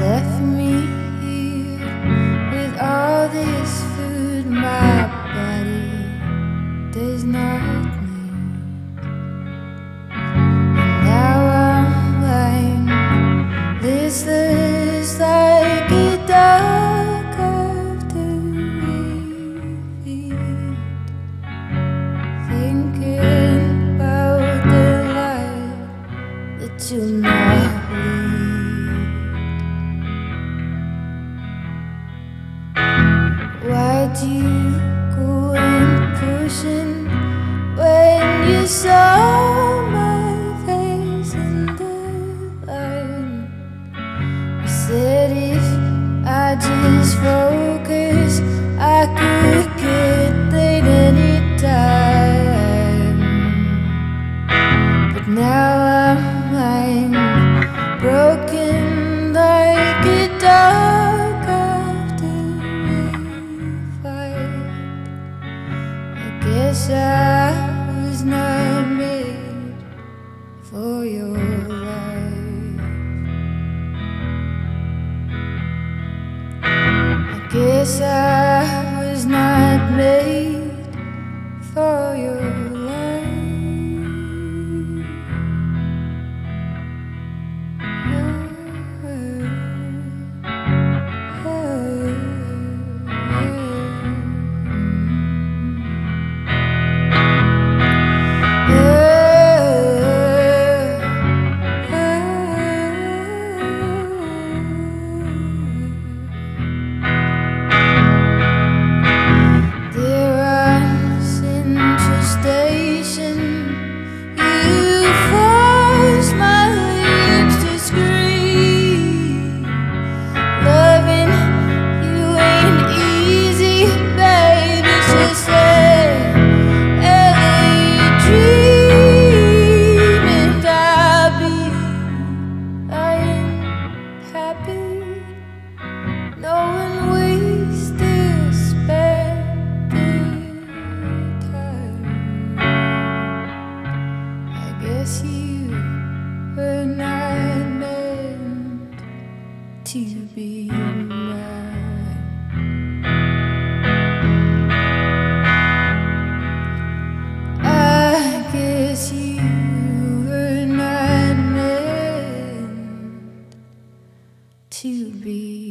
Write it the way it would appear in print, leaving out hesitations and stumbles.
left me here with all this food my body does not need. And now I'm lying listless like a dog after defeat, thinking about the life that you'll not lead. Why'd you go in pushing when you saw my face in the light? You said if I just focus, I could get laid anytime. But now I'm lying broken like a dog after a fight. I guess I was not made for your life. I guess I was not made for your life. Knowing we still spend good time. I guess you were not meant to be mine. I guess you were not meant to be